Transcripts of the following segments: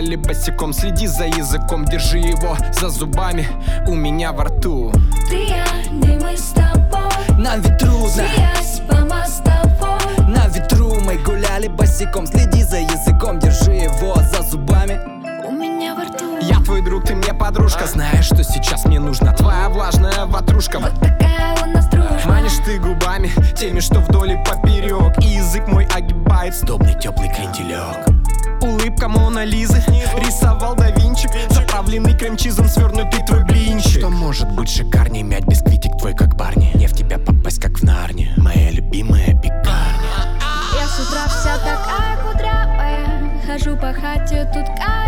Гуляли босиком, следи за языком, держи его за зубами у меня во рту. Ты, я, не мы с тобой, на ветру, смеясь по мостовой. на ветру мы гуляли босиком, следи за языком, держи его за зубами У меня во рту. Я твой друг, ты мне подружка. Знаешь, что сейчас мне нужна твоя влажная ватрушка. Вот такая у нас дружба. Манишь ты губами, теми, что вдоль и поперек, и язык мой огибает сдобный теплый кренделек. Улыбка Мона Лизы, рисовал да Винчи, заправленный крем-чизом свернутый твой блинчик. Что может быть шикарней, мять бисквитик твой как Барни, не в тебя попасть как в Нарне, моя любимая пекарня. Я с утра вся такая кудрявая, хожу по хате, тут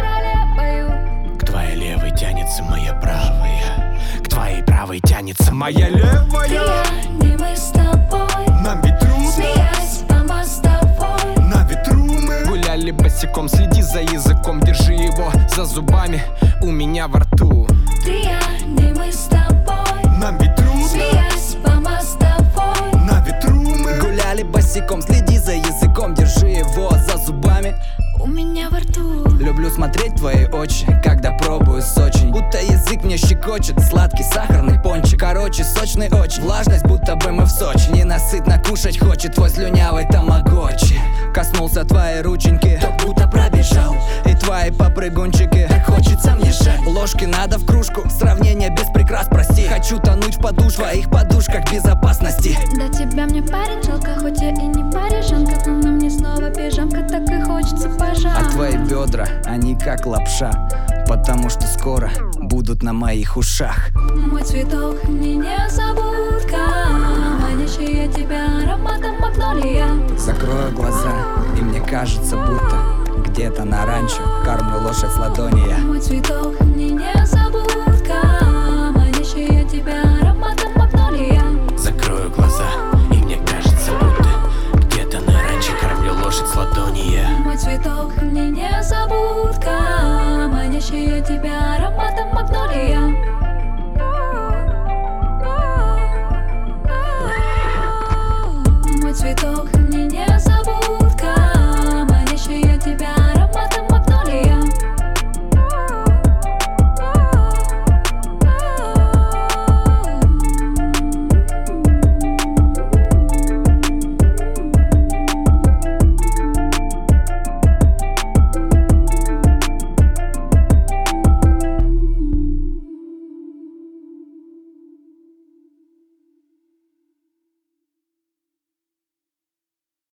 королевою. К твоей левой тянется моя правая, к твоей правой тянется моя левая. Ты, я, не мы с тобой, На ветру, смеясь по мостовой. на ветру мы гуляли босиком, следи за языком, держи его за зубами у меня во рту. Ты, я, не мы с тобой, На ветру, смеясь по мостовой. на ветру мы гуляли босиком, следи за языком, держи его за зубами. У меня во рту. Люблю смотреть твои очи, когда пробую Сочи. Будто язык мне щекочет, сладкий сахарный пончик. Короче, сочный очень, влажность, будто бы мы в Сочи. Ненасытно кушать хочет твой слюнявый тамагочи. Коснулся твоей рученьки, как будто пробежал. И твои попрыгунчики, так хочется мне жаль. Ложки надо в кружку, сравнение без прикрас, прости. Хочу тонуть в подушках, в твоих подушках безопасности. До тебя мне парень жалко, хоть я и не парижанка, но на мне снова пижамка, так и хочется пожать. А твои бедра, они как лапша, потому что скоро будут на моих ушах. Мой цветок, мне незабудка, манящая тебя ароматом магнолия. Закрою глаза, и мне кажется, будто где-то на ранчо кормлю лошадь с ладони я. Мой цветок, мне незабудка, манящая тебя ароматом магнолия. закрою глаза, и мне кажется, будто где-то на ранчо кормлю лошадь с ладони я. Мой цветок, мне не